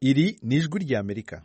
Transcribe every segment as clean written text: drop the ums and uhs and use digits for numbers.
Iri ni ijwi ry'Amerika.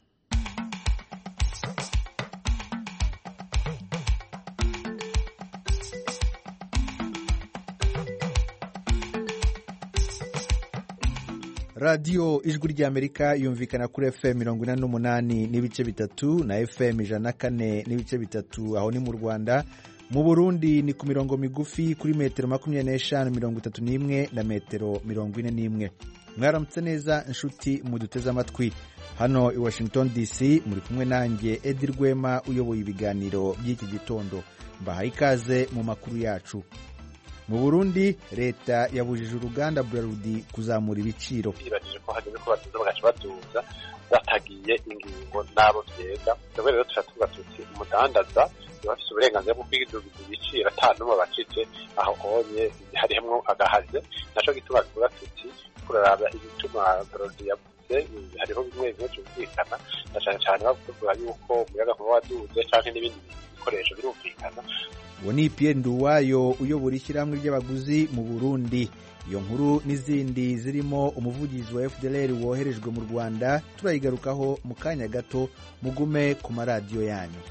radiyo ijwi ry'Amerika yumvikana kuri FM 48 n'ibice bitatu na FM 104 n'ibice bitatu aho ni mu Rwanda. Mu Burundi ni ku mirongo migufi kuri metero 25, 31 na metero 41. Mwaramutse neza inshuti muduteze amatwi. Hano i Washington DC muri kumwe nanjye Edi Rwema uyoboye ibiganiro by'iki gitondo. Mbahaye ikaze mu makuru yacu. Mu Burundi leta yabujije uruganda Braludi kuzamura ibiciro. Ibajije ko hageze ko batuza bagacibaduza batagiye ingingo nabo vyega. Rero rero turatvuga tuti umudandaza bafite uburenganzira bwo kwiduza ibiciro atanuma bacike aho honye harimo agahaze. Naco gituma tuvuga tuti kuraraba ibituma Braludi yavuze hariho bimwe bimwe cyumvikana cyane bavuga yuko umuyaga kuba waduze canke n'ibindi bikoresho birumvikana. Uwo ni Pierre Nduwayo uyobora ishyirahamwe ry'abaguzi mu Burundi. Iyo nkuru n'izindi zirimo umuvugizi wa FDLR woherejwe mu Rwanda turayigarukaho mu kanya gato. Mugume ku maradiyo yanyu.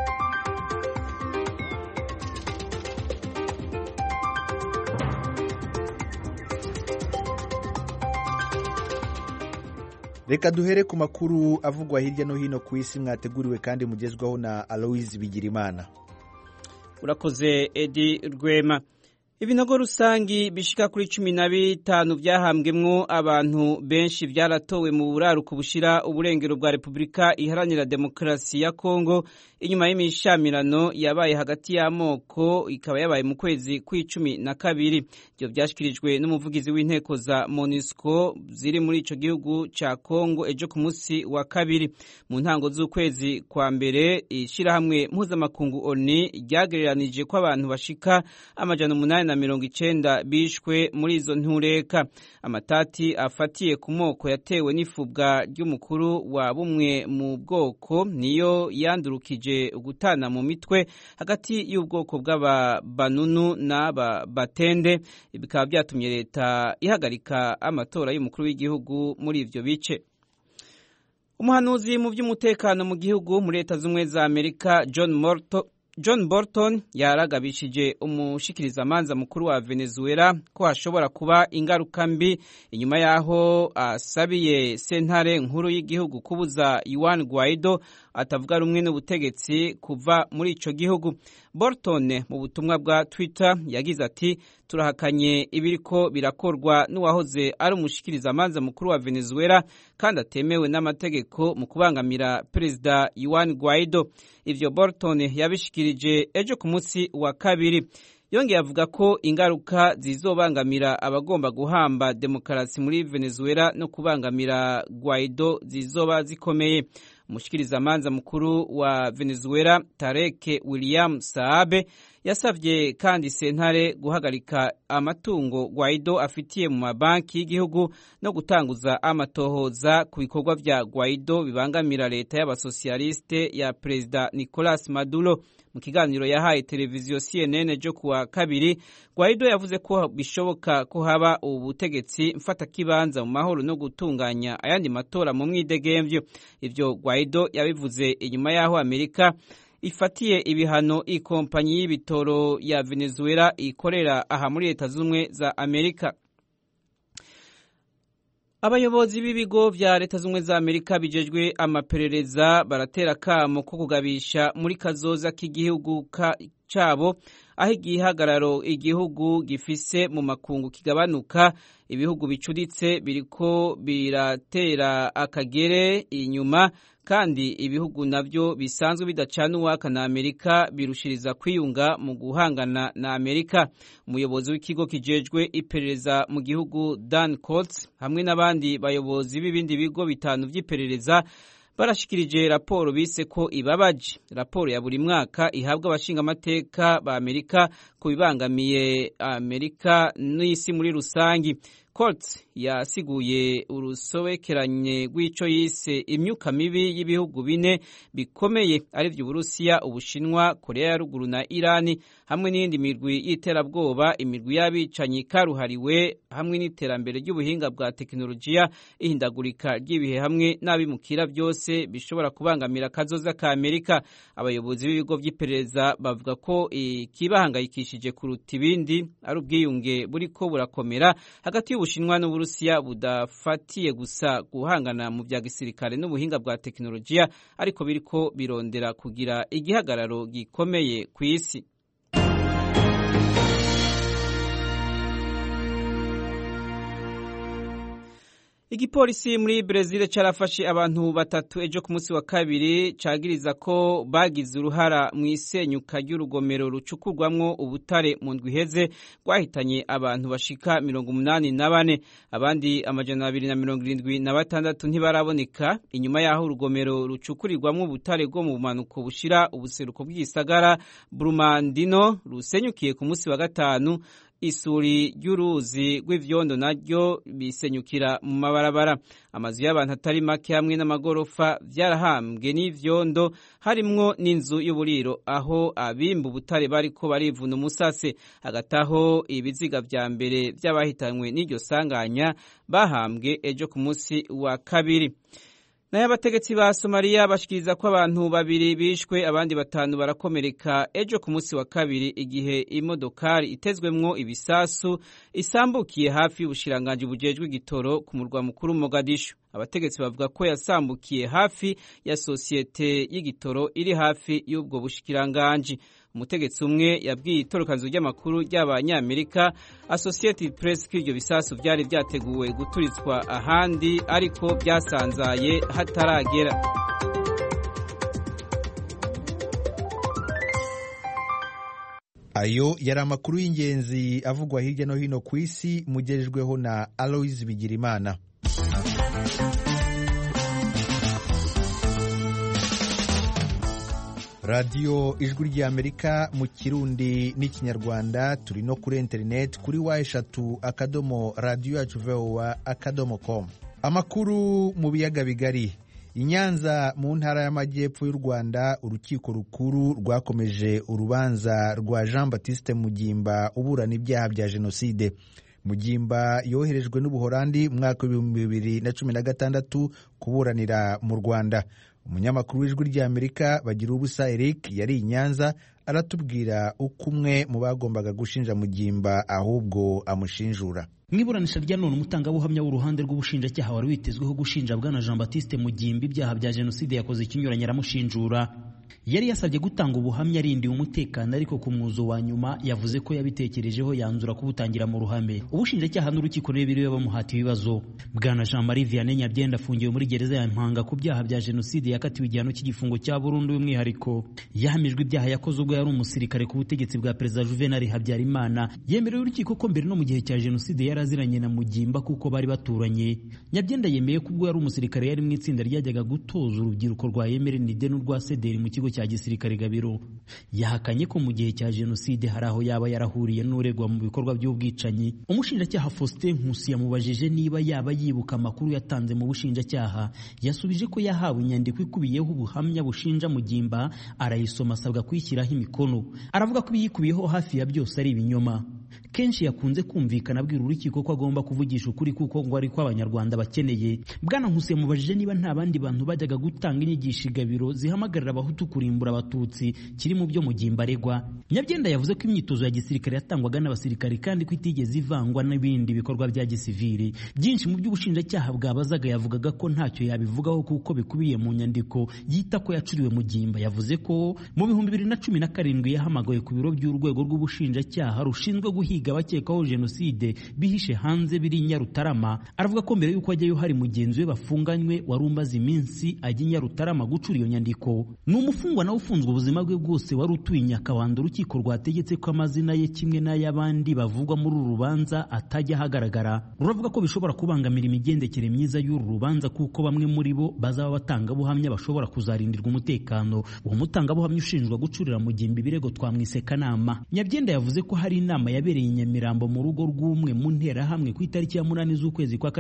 Reka duhere ku makuru avugwa hirya no hino ku isi mwateguriwe kandi mugezwaho na Aloise Bigirimana. Urakoze Edi Rwema. Ibinogo rusangi bishika kuri 15 byahambwemwo abantu benshi byaratowe mu buraruko bushira uburengero bwa Republika Iharanira Demokarasi ya Kongo inyuma y'imishamirano yabaye hagati y'amoko ikaba yabaye mu kwezi kwa12. Ibyo byashikirijwe n'umuvugizi w'inteko za MONUSCO ziri muri ico gihugu ca Kongo ejo ku munsi wa kabiri. Mu ntango z'ukwezi kwa mbere ishirahamwe mpuzamakungu ONU ryagereranije ko abantu bashika 890 bishwe muri izo ntureka. Amatati afatiye ku moko yatewe n'ifubwa ry'umukuru wa bumwe mu bwoko niyo yandurukije ugutana mu mitwe hagati y'ubwoko bw'ababanunu n'ababatende. Bikaba byatumye leta ihagarika amatora y'umukuru w'igihugu muri ivyo bice. Umuhanuzi mu by'umutekano mu gihugu muri Leta z'Ubumwe za Amerika John Bolton yaragabishije umushikirizamanza mukuru wa Venezuela ko hashobora kuba ingaruka mbi inyuma yaho asabiye sentare nkuru y'igihugu kubuza Juan Guaido atavuga rumwe n'ubutegetsi kuva muri ico gihugu. Bolton mu butumwa bwa Twitter yagize ati turahakanye ibiriko birakorwa n'uwahoze ari umushikirizamanza mukuru wa Venezuela kandi atemewe n'amategeko mu kubangamira Perezida Juan Guaido. Ivyo Bolton yabishikirije ejo ku munsi wa kabiri. Yongeye avuga ko ingaruka zizobangamira abagomba guhamba demokarasi muri Venezuela no kubangamira Guaido zizoba zikomeye. Umushikirizamanza mukuru wa Venezuela Tarek William Saabe yasavye kandi sentare guhagarika amatungo Guaido afitiye mu mabanki y'igihugu no gutanguza amatohoza ku bikorwa vya Guaido bibangamira leta y'abasosialiste ya Perezida Nicolas Maduro. Mu kiganiro yahaye televiziyo CNN jo kuwa kabiri, Guaido yavuze ko bishoboka ko haba ubutegetsi mfata kibanza mu mahoro no gutunganya ayandi matora mu mwidegemvyo. Ivyo Guaido yabivuze inyuma yaho Amerika ifatiye ibihano ikompanyi y'ibitoro ya Venezuela ikorera aha muri Leta z'Ubumwe za Amerika. Abayobozi b'ibigo vya Leta z'Ubumwe za Amerika bijejwe amaperereza baratera kamo ko kugabisha muri kazoza k'igihugu cabo aho igihagararo igihugu gifise mu makungu kigabanuka. Ibihugu bicuritse biriko biratera akagere inyuma kandi ibihugu navyo bisanzwe bidacana uwaka na Amerika birushiriza kwiyunga mu guhangana na Amerika. Umuyobozi w'ikigo kijejwe iperereza mu gihugu Dan Coats hamwe n'abandi bayobozi b'ibindi bigo bitanu vy'iperereza barashikirije raporo bise ko ibabaje. Raporo ya buri mwaka ihabwa abashinga amateka ba Amerika ku bibangamiye Amerika n'isi muri rusangi. Colt yasiguye urusobekeranye rw'ico yise imyuka mibi y'ibihugu bine bikomeye arivyo Uburusiya, Ubushinwa, Korea ya ruguru na Irani hamwe n'indi mirwi y'iterabwoba, imirwi y'abicanyi karuhariwe hamwe n'iterambere ry'ubuhinga bwa tekinolojiya, ihindagurika ry'ibihe hamwe n'abimukira byose bishobora kubangamira kazoza ka Amerika. Abayobozi b'ibigo vy'iperereza bavuga ko ikibahangayikishije kuruta ibindi ari ubwiyunge buriko burakomera hagati y'Ubushinwa n'Uburusiya budafatiye gusa guhangana mu vya gisirikare n'ubuhinga bwa tekinolojiya, ariko biriko birondera kugira igihagararo gikomeye ku isi. Igipolisi muri Brezil carafashe abantu batatu ejo ku munsi wa kabiri cagiriza ko bagize uruhara mu isenyuka ry'urugomero rucukurwamwo ubutare mu ndwi iheze rwahitanye abantu bashika 84, abandi 276 ntibaraboneka inyuma yaho urugomero rucukurirwamwo ubutare bwo mu bumanuko bushira ubuseruko bw'isagara Brumandino rusenyukiye ku munsi wa gatanu. Isuri ry'uruzi rw'ivyondo naryo bisenyukira mu mabarabara. Amazu y'abantu atari make hamwe n'amagorofa vyarahambwe n'ivyondo, harimwo n'inzu y'uburiro aho abimba ubutare bariko barivuna umusase. Hagati aho ibiziga vya mbere vy'abahitanywe n'iryo sanganya bahambwe ejo ku munsi wa kabiri. Nayo abategetsi ba Somalia bashikiriza ko abantu babiri bishwe abandi batanu barakomereka ejo ku munsi wa kabiri igihe imodokari itezwemwo ibisasu isambukiye hafi y'ubushiranganji bujejwe igitoro ku murwa mukuru Mogadishu. Abategetsi bavuga ko yasambukiye hafi ya sosiyete y'igitoro iri hafi y'ubwo bushikiranganji. Umutegetsi umwe yabwiye itorokanizo ry'amakuru ry'Abanyamerika Associated Press ko iryo bisasu vyari vyateguwe guturitswa ahandi ariko byasanzaye hataragera. Ayo yari amakuru y'ingenzi avugwa hirya no hino ku isi mugejejweho na Aloys Bigirimana. Radio Ijwi ry'Amerika mu Kirundi n'Ikinyarwanda, turi no kuri internet kuri wa3.radioyacu.com. Amakuru mu biyaga bigari. I Nyanza mu ntara y'Amajyepfo y'u Rwanda, urukiko rukuru rwakomeje urubanza rwa Jean Baptiste Mugimba uburana ibyaha bya jenoside. Mugimba yoherejwe n'Ubuholandi mu mwaka wa 2016 kuburanira mu Rwanda. Umunyamakuru w'Ijwi ry'Amerika Bagirubusa Eric yari i Nyanza aratubwira uko umwe mu bagombaga gushinja Mugimba ahubwo amushinjura. Mwiburanisha rya none umutangabuhamya w'uruhande rw'ubushinjacyaha wari witezweho gushinja Bwana Jean Baptiste Mugimba ibyaha bya jenoside yakoze ikinyuranye aramushinjura. Yari yasabye gutanga ubuhamya arindiwe umutekano, ariko ku mwuzo wa nyuma yavuze ko yabitekerejeho yanzura kubutangira mu ruhame. Ubushinjacyaha n'urukiko rero bamuhatiye ibibazo. Bwana Jean Marie Vianney Nyabyenda afungiwe muri gereza ya Mpanga ku byaha bya jenoside, yakatiwe igihano cy'igifungo cya burundu y'umwihariko. Yahamijwe ibyaha yakoze ubwo yari umusirikare ku butegetsi bwa Perezida Juvenal Habyarimana. Yemerewe urukiko ko mbere no mu gihe cya jenoside yaraziranye na Mugimba kuko bari baturanye. Nyabyenda yemeye ko ubwo yari umusirikare yari mu itsinda ryajyaga gutoza urubyiruko rwa Emerenide n'urwa Sederi mu kigo cya gisirikare Gabiro. Yahakanye ko mu gihe cya jenoside hari aho yaba yarahuriye n'uregwa mu bikorwa by'ubwicanyi. Umushinjacyaha Faustin Nkusi yamubajije niba yaba yibuka amakuru yatanze mu bushinjacyaha. Yasubije ko yahawe inyandiko ikubiyeho ubuhamya bushinja Mugimba, arayisoma asabwa kuyishyiraho imikono. Aravuga ko ibiyikubiyeho hafi ya byose ari ibinyoma. Kenshi yakunze kumvikana abwira urukiko ko agomba kuvugisha ukuri kuko ngo ari ko abanyarwanda bakeneye. Bwana Nkusi yamubajije niba nta bandi bantu bajyaga gutanga inyigisho Gabiro zihamagarira abahutu kurimbura abatutsi kiri mu byo Mugimba aregwa. Nyabyenda yavuze ko imyitozo ya gisirikare yatangwaga n'abasirikare kandi ko itigeze ivangwa n'ibindi bikorwa bya gisivili. Byinshi mu by'ubushinjacyaha bwabazaga yavugaga ko ntacyo yabivugaho kuko bikubiye mu nyandiko yita ko yacuriwe Mugimba. Yavuze ko mu 2017 yahamagawe ku biro by'urwego rw'ubushinjacyaha rushinzwe guhiga abakekaho jenoside bihishe hanze biri Nyarutarama. Aravuga ko mbere yuko ajyayo hari mugenzi we bafunganywe wari umaze iminsi ajya Nyarutarama gucura iyo nyandiko. Ni umufungwa nawe ufunzwe ubuzima bwe bwose wari utuye Nyakabanda. Urukiko rwategetse ko amazina ye kimwe n'ay'abandi bavugwa muri uru rubanza atajya ahagaragara. Ruravuga ko bishobora kubangamira imigendekere myiza y'uru rubanza kuko bamwe muri bo bazaba batanga buhamya bashobora kuzarindirwa umutekano. Uwo mutangabuhamya ushinjwa gucurira Mugimba ibirego twamwise Kanama. Nyabyenda yavuze ko hari inama yabereye yabereye i Nyamirambo mu rugo rw'umwe mu nterahamwe ku itariki ya 8 z'ukwezi kwa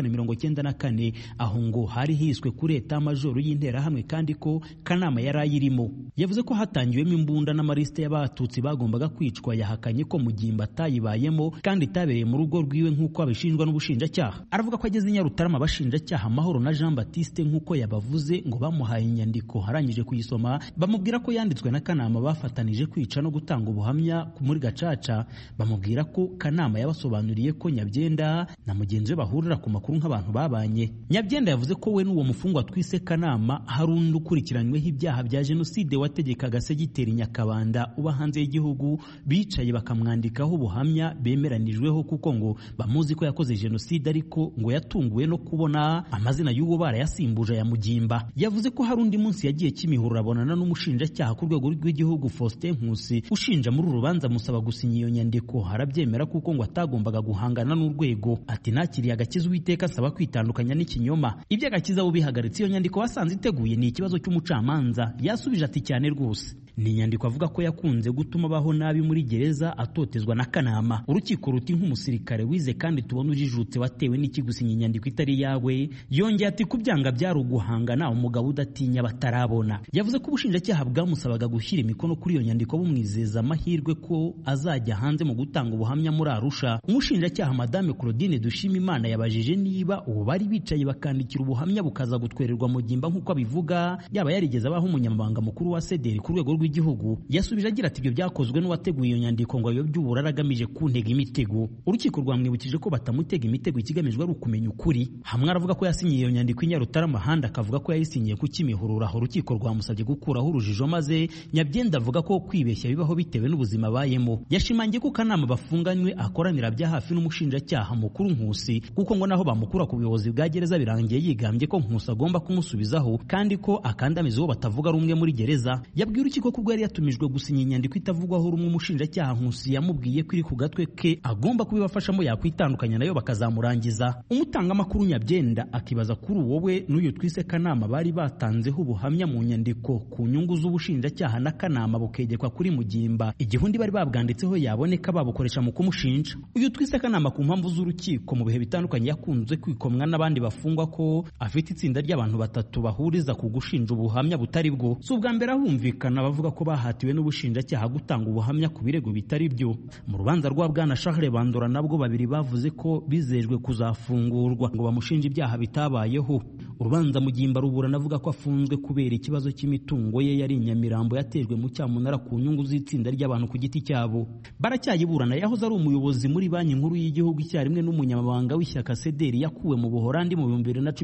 1994, aho ngo hari hiswe kuri eta majoro y'interahamwe kandi ko Kanama yari ayirimo. Yavuze ko hatangiwemo imbunda n'amaliste y'abatutsi bagombaga kwicwa. Yahakanye ko Mugimba atayibayemo kandi itabereye mu rugo rwiwe nk'uko abishinjwa n'ubushinjacyaha. Aravuga ko ageze i Nyarutarama abashinjacyaha Mahoro na Jean Baptiste nk'uko yabavuze ngo bamuhaye inyandiko, arangije kuyisoma bamubwira ko yanditswe na Kanama bafatanije kwica no gutanga ubuhamya muri Gacaca. Bamubwira ko Kanama yabasobanuriye ko Nyabyenda na mugenzi we bahurira ku makuru nk'abantu babanye. Nyabyenda yavuze ko we n'uwo mufungwa twise Kanama hari undi ukurikiranyweho ibyaha bya jenoside wategekaga Segiteri Nyakabanda uba hanze y'igihugu, bicaye bakamwandikaho ubuhamya bemeranijweho kuko ngo bamuzi ko yakoze jenoside, ariko ngo yatunguwe no kubona amazina y'uwo barayasimbuje ya Mugimba. Yavuze ko hari undi munsi yagiye Kimihurura abonana n'umushinjacyaha ku rwego rw'igihugu Faustin Nkusi ushinja muri urubanza musaba gusinya iyo nyandiko. Harabyemera kuko ngo atagombaga guhangana n'urwego. Ati nakiriye agakiza Uwiteka asaba kwitandukanya n'ikinyoma. Ibyo agakiza ubihagaritse iyo nyandiko wasanze iteguye ni ikibazo cy'umucamanza. Yasubije ati cyane rwose. Ni inyandiko avuga ko yakunze gutuma abaho nabi muri gereza atotezwa na Kanama. Urukiko ruti nk'umusirikare wize kandi tubona ujijutse watewe n'ikigusinya inyandiko itari yawe. Yongeye ati kubyanga byari uguhangana umugabo udatinya batarabona. Yavuze ko ubushinjacyaha bwamusabaga gushyira imikono kuri iyo nyandiko bumwizeza amahirwe ko azajya hanze mu gutanga ubuhamya muri Arusha. Umushinjacyaha Madame Claudine Dushimimana yabajije niba ubu bari bicaye bakandikira ubuhamya bukaza gutwererwa Mugimba nk'uko abivuga yaba yarigeze abaho umunyamabanga mukuru wa CDR ku rwego rw'igihugu. Yasubije agira ati ibyo byakozwe n'uwateguye iyo nyandiko ngo ayo by'uburara agamije kuntega imitego. Urukiko rwamwibukije ko batamutega imitego, ikigamijwe ari ukumenya ukuri. Hamwe aravuga ko yasinyiye iyo nyandiko i Nyarutarama, ahandi akavuga ko yayisinyiye ku Kimihurura. Aho urukiko rwamusabye gukuraho urujijo, maze Nyabyenda avuga ko kwibeshya bibaho bitewe n'ubuzima bayemo. Yashimangiye ko Kanama bafunganywe akoranira bya hafi n'umushinjacyaha mukuru Nkusi, kuko ngo naho bamukura ku buyobozi bwa gereza birangiye yigambye ko Nkusi agomba kumusubizaho kandi ko akandamiza uwo batavuga rumwe muri gereza. Yabwiye urukiko ko ubwo yari yatumijwe gusinya inyandiko itavugwaho rumwe umushinjacyaha Nkusi yamubwiye ko iri ku gatwe ke agomba kubibafashamo yakwitandukanya nayo bakazamurangiza. Umutangamakuru Nyabyenda akibaza kuri uwo we n'uyu twise Kanama bari batanzeho ubuhamya mu nyandiko ku nyungu z'ubushinjacyaha na Kanama bukegekwa kuri Mugimba, igihundi bari babwanditseho yaboneka babukoresha mu kumushinja. Uyu twise Kanama ku mpamvu z'urukiko mu bihe bitandukanye yakunze kwikomwa n'abandi bafungwa ko afite itsinda ry'abantu batatu bahuriza ku gushinja ubuhamya butari bwo. Si ubwa mbere ahumvikana bavuga ko bahatiwe n'ubushinjacyaha gutanga ubuhamya ku birego bitari byo. Mu rubanza rwa Bwana Charles Bandora nabwo babiri bavuze ko bizejwe kuzafungurwa ngo bamushinje ibyaha bitabayeho. Urubanza Mugimba ruburana avuga ko afunzwe kubera ikibazo cy'imitungo ye yari Nyamirambo yatejwe mu cyamunara ku nyungu z'itsinda ry'abantu ku giti cyabo. Baracyayiburana. Yahoze ari umuyobozi muri Banki Nkuru y'Igihugu icyarimwe n'umunyamabanga w'ishyaka CDR yakuwe mu Buholandi mu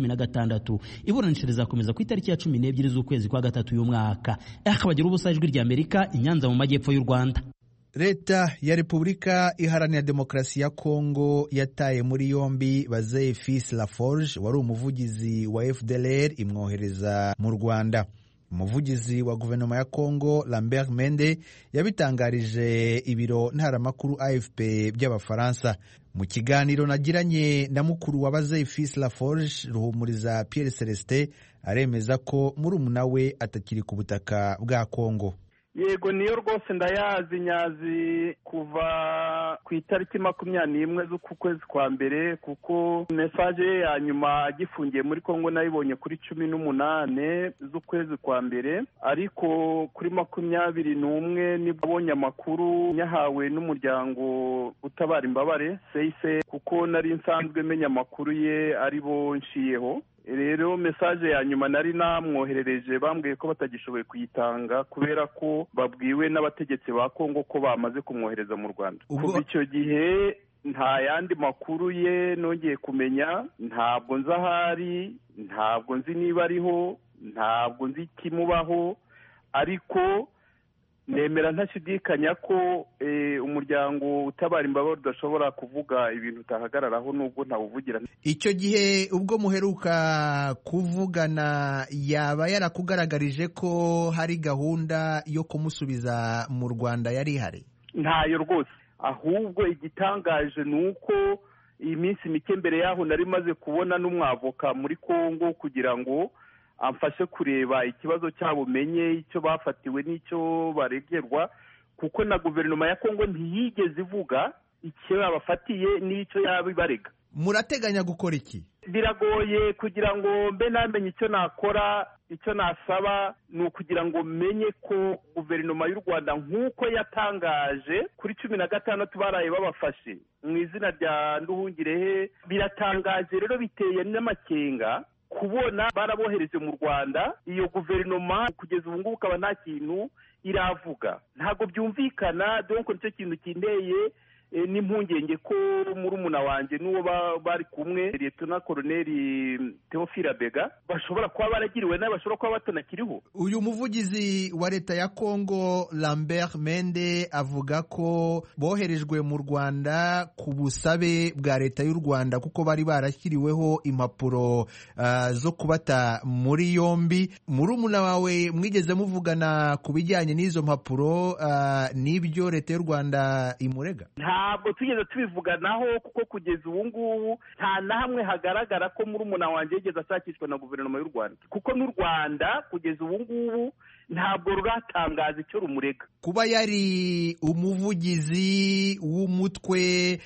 2016. Iburanisha rizakomeza ku itariki ya 12 z'ukwezi kwa gatatu uyu mwaka. Akabagira ubusa Ijwi ry'Amerika i Nyanza mu majyepfo y'u Rwanda. Leta ya Repubulika Iharanira Demokarasi ya Kongo yataye muri yombi Bazeye Fils Laforge wari umuvugizi wa FDLR imwohereza mu Rwanda. Umuvugizi wa guverinoma ya Kongo Lambert Mende yabitangarije ibiro ntaramakuru AFP by'Abafaransa. Mu kiganiro nagiranye na mukuru wa Bazeye Fils Laforge, Ruhumuriza Pierre Celestin, aremeza ko murumuna we atakiri ku butaka bwa Kongo. Yego niyo rwose ndayazi nyazi kuva ku itariki 21 z'uku kwezi kwa mbere, kuko message ya nyuma agifungiye muri Kongo nayibonye kuri 18 z'ukwezi kwa mbere, ariko kuri 21 nibwo abonye amakuru nyahawe n'umuryango utabara imbabare CICR, kuko nari nsanzwe menya amakuru ye ari bo nshiyeho. Rero message ya nyuma nari namwoherereje bambwiye ko batagishoboye kuyitanga kubera ko babwiwe n'abategetsi ba Kongo ko bamaze kumwohereza mu Rwanda. Kuva icyo gihe nta yandi makuru ye nongeye kumenya, ntabwo nzi ahari, ntabwo nzi niba ariho, ntabwo nzi ikimubaho, ariko nemera ntashidikanya ko umuryango utabara imbabare udashobora kuvuga ibintu utahagararaho nubwo ntawuvugira. Icyo gihe ubwo muheruka kuvugana yaba yarakugaragarije ko hari gahunda yo kumusubiza mu Rwanda yari ihari? Ntayo rwose, ahubwo igitangaje ni uko iyi minsi mike mbere yaho nari maze kubona n'umwavoka muri Kongo kugira ngo amfashe kureba ikibazo cyabo, menye icyo bafatiwe n'icyo baregerwa, kuko na guverinoma ya Kongo ntiyigeze ivuga icyo yabafatiye n'icyo yabibarega. Murateganya gukora iki? Biragoye kugira ngo mbe namenye icyo nakora. Icyo nasaba ni ukugira ngo menye ko guverinoma y'u Rwanda nk'uko yatangaje kuri 16 baraye babafashe mu izina rya Nduhungirehe, biratangaje rero biteye n'amakenga kubona barabohereje mu Rwanda. Iyo guverinoma kugeza ubu ngubu ukaba nta kintu iravuga, ntabwo byumvikana. donc nicyo kintu kindeye n'impungenge ko murumuna wanjye n'uwo bari kumwe Lieutenant Colonel Theophile Bega bashobora kuba baragiriwe nabi, bashobora kuba batanakiriho. Uyu muvugizi wa leta ya Congo Lambert Mende avuga ko boherejwe mu Rwanda ku busabe bwa leta y'u Rwanda kuko bari barashyiriweho impapuro zo kubata muri yombi. Murumuna wawe mwigeze muvugana ku bijyanye n'izo mpapuro n'ibyo leta y'u Rwanda imurega? Ntabwo tugeze tubivuganaho kuko kugeza ubu ngubu nta na hamwe hagaragara ko murumuna wanjye yigeze ashakishwa na guverinoma y'u Rwanda, kuko n'u Rwanda kugeza ubu ngubu ntabwo ruratangaza icyo rumurega. Kuba yari umuvugizi w'umutwe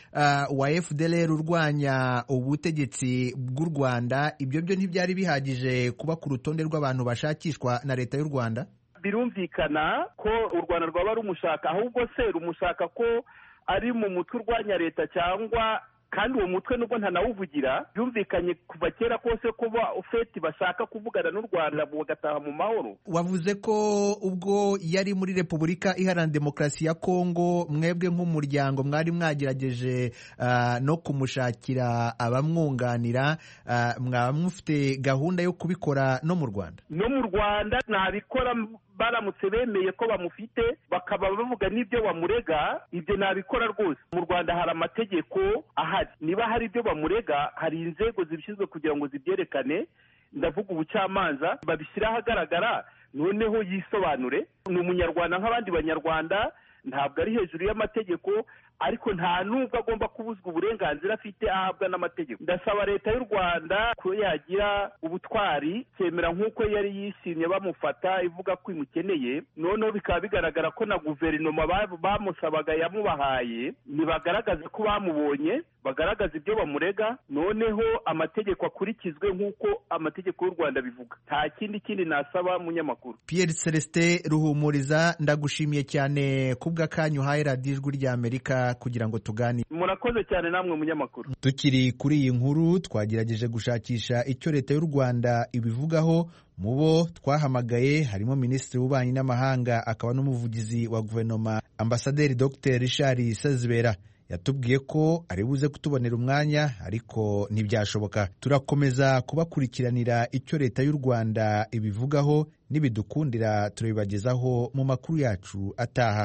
wa FDLR urwanya ubutegetsi bw'u Rwanda, ibyo byo ntibyari bihagije kuba ku rutonde rw'abantu bashakishwa na leta y'u Rwanda? Birumvikana ko u Rwanda rwaba rumushaka, ahubwo se rumushaka ko ari mu mutwe urwanya leta cyangwa kandi uwo mutwe nubwo ntanawuvugira. Byumvikanye kuva kera kose kuba ufeti bashaka kuvugana n'u Rwanda bagataha mu mahoro. Wavuze ko ubwo yari muri Repubulika Iharanira Demokarasi ya Kongo mwebwe nk'umuryango mwari mwagerageje no kumushakira abamwunganira, mwaba mufite gahunda yo kubikora no mu Rwanda? No mu Rwanda nabikora baramutse bemeye ko bamufite bakaba bavuga n'ibyo bamurega, ibyo nabikora rwose. Mu Rwanda hari amategeko ahari, niba hari ibyo bamurega hari inzego zibishinzwe kugira ngo zibyerekane, ndavuga ubucamanza, babishyira ahagaragara noneho yisobanure. Ni umunyarwanda nk'abandi banyarwanda, ntabwo ari hejuru y'amategeko, ariko nta nubwo agomba kubuzwa uburenganzira afite ahabwa n'amategeko. Ndasaba leta y'u Rwanda ko yagira ubutwari cyemera nk'uko yari yishimye bamufata ivuga ko imukeneye, noneho bikaba bigaragara ko na guverinoma bamusabaga yamubahaye, nibagaragaze ko bamubonye, bagaragaza ibyo bamurega, noneho amategeko akurikizwe nk'uko amategeko y'u Rwanda bivuga. Nta kindi nasaba munyamakuru. Pierre Celestin Ruhumuriza, ndagushimiye cyane kubw'akanyu uhaye radiyo Ijwi ry'Amerika kugira ngo tuganire. Murakoze cyane namwe munyamakuru. Tukiri kuri iyi nkuru, twagerageje gushakisha icyo leta y'u Rwanda ibivugaho. Mu bo twahamagaye harimo Minisitiri w'Ububanyi n'Amahanga akaba n'umuvugizi wa guverinoma Ambasaderi Dr Richard Sezibera. Yatubwiye ko ari buze kutubonera umwanya ariko ntibyashoboka. Turakomeza kubakurikiranira icyo leta y'u Rwanda ibivugaho, nibidukundira turabibagezaho mu makuru yacu ataha.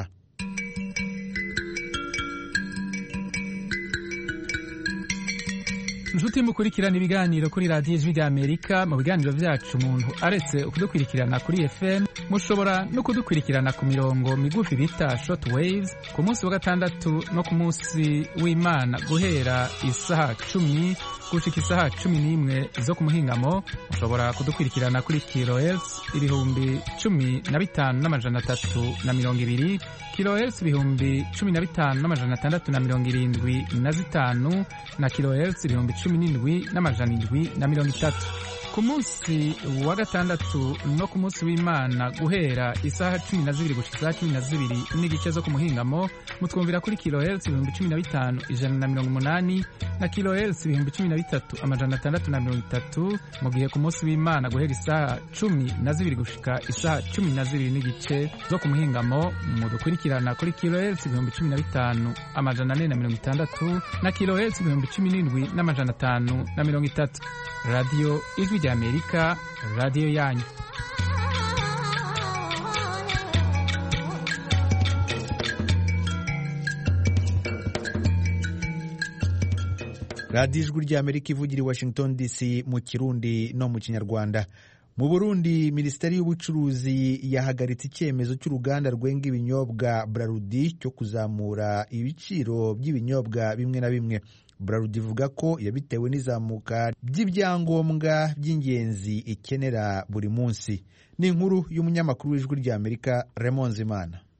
Nshuti mukurikirana ibiganiro kuri radiyo Ijwi ry'Amerika, mu biganiro byacu umuntu aretse kudukurikirana kuri FM, mushobora no kudukurikirana ku mirongo migufi bita short waves ku munsi wa gatandatu no ku munsi w'Imana guhera isaha 10 gushika isaha 11 zo ku muhingamo. Mushobora kudukurikirana kuri kilohertz 15,320, kilohertz 15,675 na kilohertz 17,730. Ku munsi wa gatandatu no ku munsi w'Imana guhera isaha 12 gushika 12 n'igice zo ku muhingamo, mutwumvira kuri kilohertz 15,180 na kilohertz 13,630. Mu gihe ku munsi w'Imana guhera isaha 12 gushika isaha 12 n'igice zo ku muhingamo, mudukurikirana kuri kilohertz 15,460 na kilohertz 17,530. Radio Ijwi ry'Amerika, radio yanyu. Radio Ijwi ry'Amerika ivugira i Washington DC mu Kirundi no mu Kinyarwanda. Mu Burundi, Minisiteri y'Ubucuruzi yahagaritse icyemezo cy'uruganda rwenga ibinyobwa Braludi cyo kuzamura ibiciro by'ibinyobwa bimwe na bimwe. Braludi ivuga ko yabitewe n'izamuka ry'ibyangombwa by'ingenzi ikenera buri munsi. Ni inkuru y'umunyamakuru w'Ijwi ry'Amerika Raymond Zimana.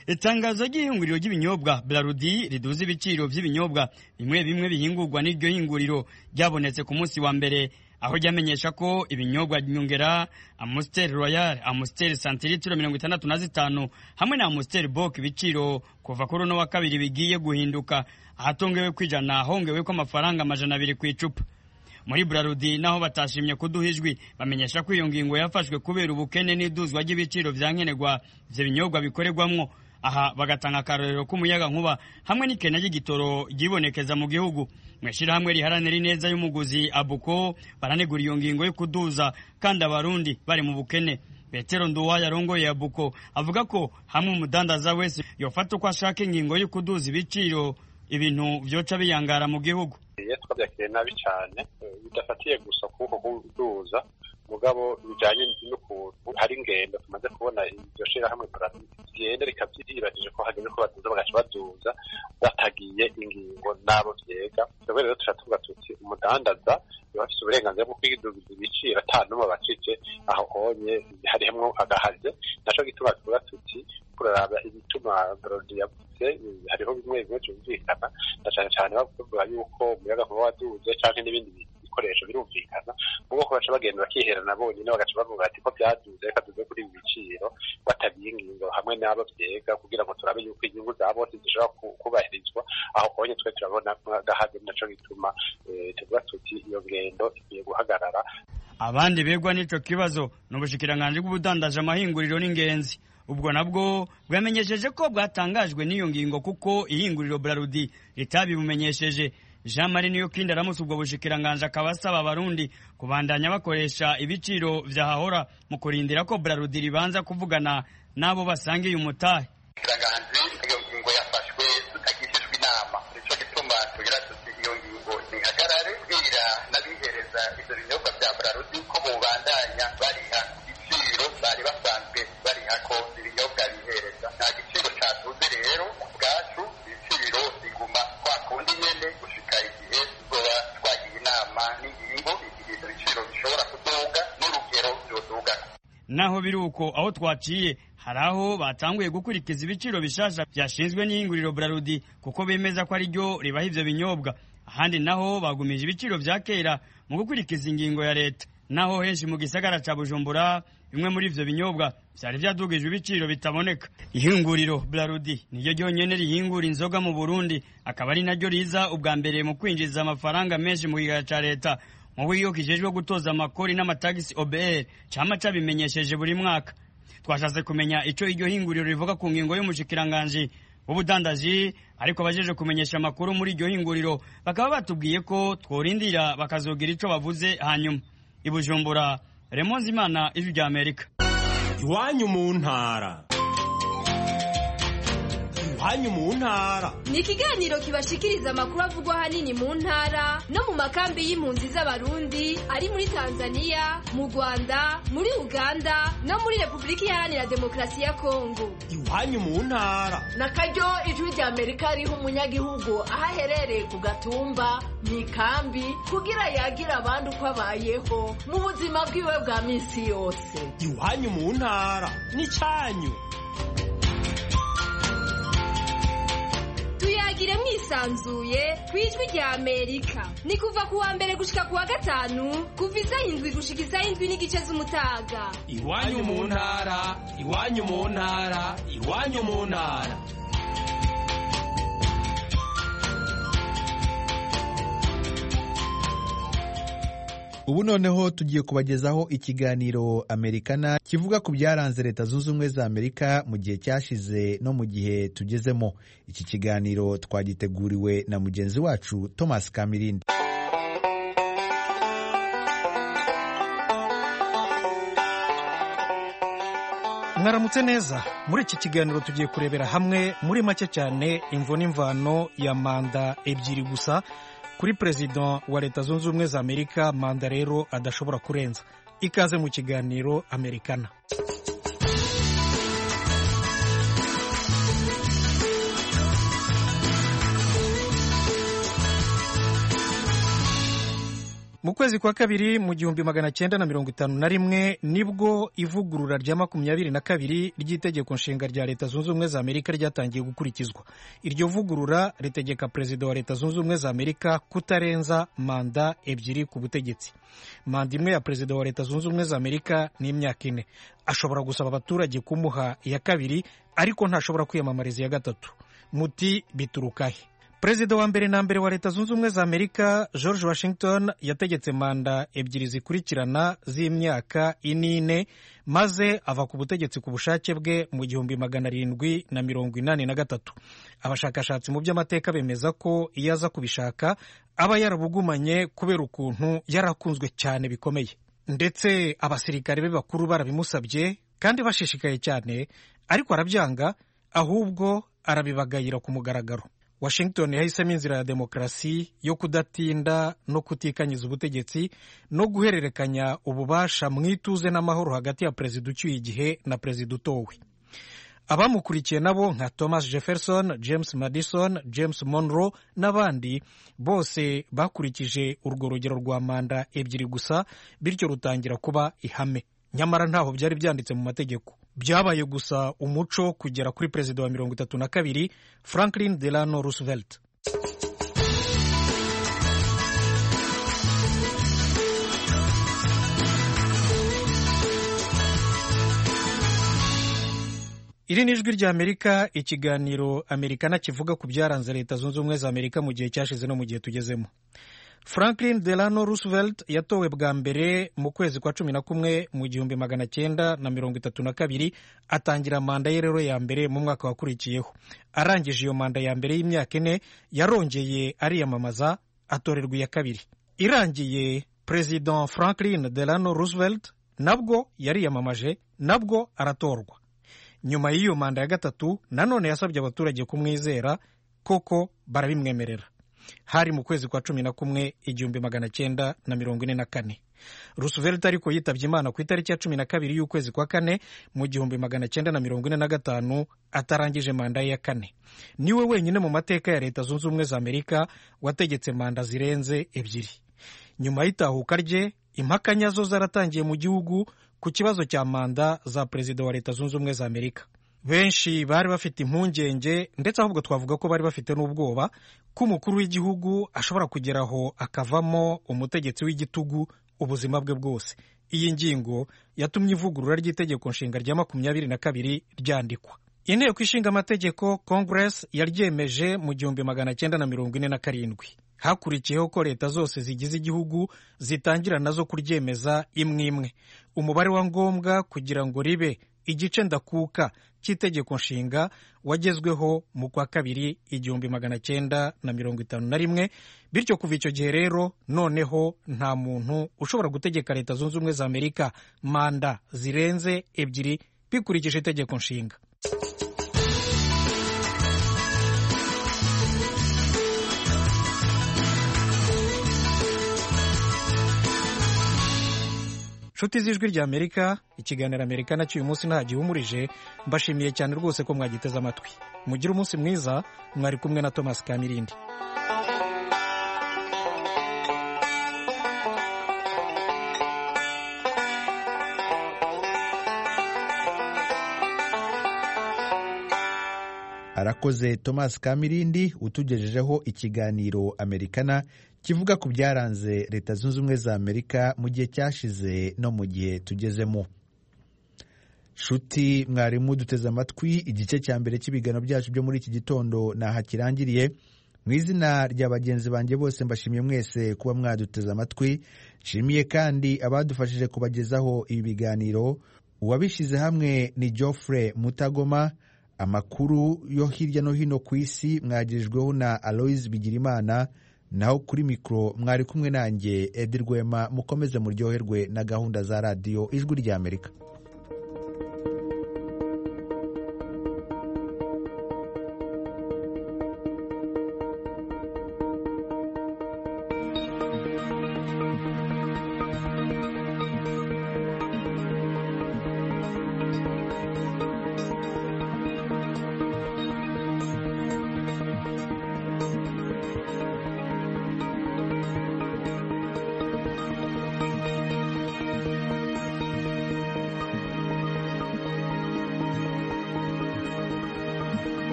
Itangazo ry'ihinguriro ry'ibinyobwa Braludi riduza ibiciro vy'ibinyobwa bimwe bimwe bihingurwa n'iryo hinguriro ryabonetse ku munsi wa mbere, aho ryamenyesha ko ibinyobwa nyongera Amstel Royal, Amstel Centilitro 65 hamwe na Amstel Bock ibiciro kuva kuri no wa kabiri bigiye guhinduka, ahatongewe kwijana hongewe ko amafaranga 200 ku icupa. Muri Braludi naho batashimye kuduhijwi bamenyesha ko iyo ngingo yafashwe kubera ubukene n'iduzwa ry'ibiciro vyankenerwa ivyo binyobwa bikorerwamwo. Aha bagatanga akarorero k'umuyaga nkuba hamwe n'ikena ry'igitoro ryibonekeza mu gihugu. Mweshira hamwe riharanira ineza y'umuguzi Abuko baranegura iyo ngingo yo kuduza kandi abarundi bari mu bukene. Petero Nduwaya arongoye Abuko avuga ko hamwe umudandaza wese yofata uko ashaka ingingo yo kuduza ibiciro ibintu vyoca biyangara mu gihugu. Twabyakiriye nabi cyane bidafatiye gusa kuko kuduza mugabo bijanye n'ukuntu hari ingendo tumaze kubona iryo shira hamwe genda rikavyiribajije ko hageze ko baduza bagaca baduza batagiye ingingo nabo vyega. Rero turatuvuga tuti umudandaza bafite uburenganzira bwo kwiduza ibiciro atanuma bacike aho honye harimo agahaze, naco gituma tuvuga tuti kuraraba ibituma Braludi yavuze hariho bimwe bimwe cyumvikana cyane cyane bavuga yuko umuyaga kuba waduze canke n'ibindi bikoresho birumvikana ubwo ko baca bagenda bakihera nabo nyine bagaca bavuga ati ko byaduze reka tuze kuri ibi biciro batabiye ingingo hamwe n'abo vyega kugira ngo turabe yuko inyungu zabo zishobora kubahirizwa aho honye twe turabona gahaze, naco gituma tuvuga tuti iyo ngendo igiye guhagarara. Abandi begwa n'ico kibazo n'ubushikiranganje bw'ubudandaje amahinguriro n'ingenzi ubwo nabwo bwamenyesheje ko bwatangajwe n'iyo ngingo kuko ihinguriro Braludi ritabibumenyesheje. Jean Marie Niyokindi aramutse ubwo bushikiranganje akabasaba abarundi kubandanya bakoresha ibiciro vyahahora mu kurindira ko Braludi ribanza kuvugana nabo basangiye umutahe. Iyo ngingo yafashwe tutagishijwe inama, nico gituma tugira tuti iyo ngingo ihagarare kugira n'abihereza ivyo binyobwa vya Braludi ko bubandanya bariha igiciro bari basanzwe bariha ko ibinyobwa bihereza. Nta giciro catuze rero ubwacu, ibiciro biguma kwa kundi nyene gushika igihe tuzoba twagiye inama n'ingingo igihe ibiciro bishobora kuduga n'urugero vyoduga. Naho biruko aho twaciye haraho batanguye gukurikiza ibiciro bishasha byashinzwe n'ihinguriro Braludi kuko bemeza ko ari ryo ribaha ivyo binyobwa. Ahandi naho bagumije ibiciro vya kera mu gukurikiza ingingo ya leta. Naho henshi mu gisagara ca Bujumbura bimwe muri ivyo binyobwa vyari vyadugijwe ibiciro bitaboneka. Ihinguriro Braludi niryo ryonyene rihingura inzoga mu Burundi, akaba ari naryo riza ubwa mbere mu kwinjiza amafaranga menshi mu kigega ca leta. Mu buryo kijejwe gutoza amakori n'amatagisi OBR cama cabimenyesheje buri mwaka. Twashatse kumenya ico iryo hinguriro rivuga ku ngingo y'umushikiranganje w'ubudandaji, ariko bajeje kumenyesha amakuru muri iryo hinguriro bakaba batubwiye ko tworindira bakazogira ico bavuze hanyuma. Ibujumbura, Raymond Zimana, Ijwi rya Amerika. Iwanyu mu ntara. Iwanyu mu ntara ni ikiganiro kibashikiriza amakuru avugwa hanini mu ntara no mu makambi y'impunzi z'abarundi ari muri Tanzania, mu Rwanda, muri Uganda no muri Republika Iharanira Demokarasi ya Kongo. Iwanyu mu ntara nakaryo Ijwi rya Amerika riha umunyagihugu aho aherereye ku gatumba mu ikambi kugira yagira abandi uko abayeho mu buzima bwiwe bwa minsi yose. Iwanyu mu ntara ni cyanyu. Tuyagire mwisanzuye kwijwi rya Amerika. Ni kuva kuwa mbere gushika kuwa gatanu kuva isaha 7 gushika isaha 7:30 z'umutaga. Iwanyu mu ntara, iwanyu mu ntara, iwanyu mu ntara. Ubu noneho tugiye kubagezaho ikiganiro Amerikana kivuga ku byaranze Leta Zunze Ubumwe za Amerika mu gihe cyashize no mu gihe tugezemo. Iki kiganiro twagiteguriwe na mugenzi wacu Thomas Kamirindi. Mwaramutse neza. Muri iki kiganiro tugiye kurebera hamwe muri make cyane imvo n'imvano ya manda ebyiri gusa kuri Perezida wa Leta Zunze Ubumwe za Amerika, manda rero adashobora kurenza. Ikaze mu kiganiro Amerikana. mu kwezi kwa kabiri mu 1951 nibwo ivugurura rya 22 ry'itegeko nshinga rya Leta Zunze Ubumwe za Amerika ryatangiye gukurikizwa. Iryo vugurura ritegeka perezida wa Leta Zunze Ubumwe za Amerika kutarenza manda ebyiri ku butegetsi. Manda imwe ya perezida wa Leta Zunze Ubumwe za Amerika ni imyaka 4. Ashobora gusaba abaturage kumuha iya kabiri, ariko ntashobora kwiyamamariza iya gatatu. Muti biturukahe? Perezida wa mbere na mbere wa Leta Zunze Ubumwe za Amerika George Washington yategetse manda ebyiri zikurikirana z'imyaka 4 maze ava ku butegetsi ku bushake bwe mu 1783. Abashakashatsi mu by'amateka bemeza ko iyo aza kubishaka aba yarabugumanye kubera ukuntu yarakunzwe cyane bikomeye, ndetse abasirikare be bakuru barabimusabye kandi bashishikaye cyane, ariko arabyanga, ahubwo arabibagayira ku mugaragaro. Washington yahisemo inzira ya demokarasi yo kudatinda no kutikanyiza ubutegetsi no guhererekanya ububasha mu ituze n'amahoro hagati ya perezida ucyuye igihe na perezida utowe. Abamukurikiye nabo nka Thomas Jefferson, James Madison, James Monroe n'abandi bose bakurikije urwo rugero rwa manda ebyiri gusa, bityo rutangira kuba ihame. Nyamara ntaho byari byanditse mu mategeko. Byabaye gusa umuco kugera kuri perezida wa 32 Franklin Delano Roosevelt. Iri ni ijwi rya Amerika, ikiganiro Amerikana kivuga ku byaranze Leta Zunze Ubumwe za Amerika mu gihe cyashize no mu gihe tugezemo. Franklin Delano Roosevelt yatowe bwa mbere mu kwezi kwa 11 mu 1932, atangira manda ye rero ya mbere mu mwaka wakurikiyeho. Arangije iyo manda ya mbere y'imyaka 4 yarongeye ariyamamaza, atorerwa iya kabiri. Irangiye, President Franklin Delano Roosevelt nabwo yariyamamaje, nabwo aratorwa. Nyuma y'iyo manda ya gatatu nanone yasabye abaturage kumwizera, koko barabimwemerera. Hari mu kwezi kwa 11 1944. Roosevelt ariko yitabye Imana ku itariki ya 12 y'ukwezi kwa 4 mu 1945, atarangije manda ya 4. Niwe wenyine mu mateka ya Leta Zunze Ubumwe za Amerika wategetse manda zirenze ebyiri. Nyuma y'itahuka rye, impaka nyazo zaratangiye mu gihugu ku kibazo cya manda za perezida wa Leta Zunze Ubumwe za Amerika. Benshi bari bafite impungenge, ndetse ahubwo twavuga ko bari bafite n'ubwoba ko umukuru w'igihugu ashobora kugeraho akavamo umutegetsi w'igitugu ubuzima bwe bwose. Iyi ngingo yatumye ivugurura ry'itegeko nshinga rya 22 ryandikwa. Inteko ishinga amategeko Congress yaryemeje mu 1947. Hakurikiyeho ko leta zose zigize igihugu zitangira nazo kuryemeza imwe imwe. Umubare wa ngombwa kugira ngo ribe igice ndakuka cy'itegeko nshinga wagezweho mu kwa kabiri 1951. Bityo kuva icyo gihe rero noneho nta muntu ushobora gutegeka Leta Zunze Ubumwe za Amerika manda zirenze ebyiri bikurikije itegeko nshinga. Nshuti z'ijwi rya Amerika, ikiganiro Amerikana cy'uyu munsi nta gihumurije. Mbashimiye cyane rwose ko mwagiteze amatwi. Mugire umunsi mwiza. Mwari kumwe na Thomas Kamirindi. Arakoze Thomas Kamirindi utugejejeho ikiganiro Amerikana kivuga ku byaranze Leta Zunze Ubumwe za Amerika mu gihe cyashize no mu gihe tugezemo. Shuti mwarimu duteze amatwi, igice cya mbere cy'ibiganiro byacu byo muri iki gitondo naha kirangiriye. Mu izina rya bagenzi banjye bose mbashimiye mwese kuba mwaduteze amatwi. Nshimiye kandi abadufashije kubagezaho ibi biganiro. Uwabishyize hamwe ni Geoffrey Mutagoma. Amakuru yo hirya no hino ku isi mwagirijweho na Aloys Bigirimana. Naho kuri mikro mwari kumwe nanjye Edi Rwema. Mukomeze muryoherwe na gahunda za radio Ijwi rya Amerika.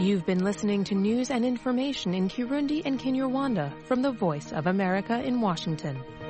You've been listening to news and information in Kirundi and Kinyarwanda from the Voice of America in Washington.